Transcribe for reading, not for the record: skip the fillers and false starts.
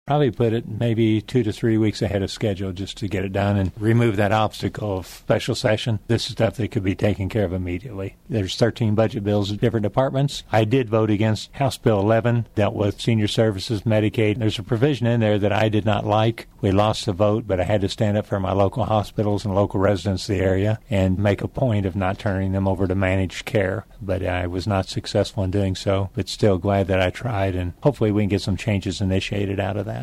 Probably put it maybe 2 to 3 weeks ahead of schedule just to get it done and remove that obstacle of special session. This is stuff that could be taken care of immediately. There's 13 budget bills in different departments. I did vote against House Bill 11, dealt with senior services, Medicaid. There's a provision in there that I did not like. We lost the vote, but I had to stand up for my local hospitals and local residents of the area and make a point of not turning them over to managed care. But I was not successful in doing so, but still glad that I tried, and hopefully we can get some changes initiated out of that.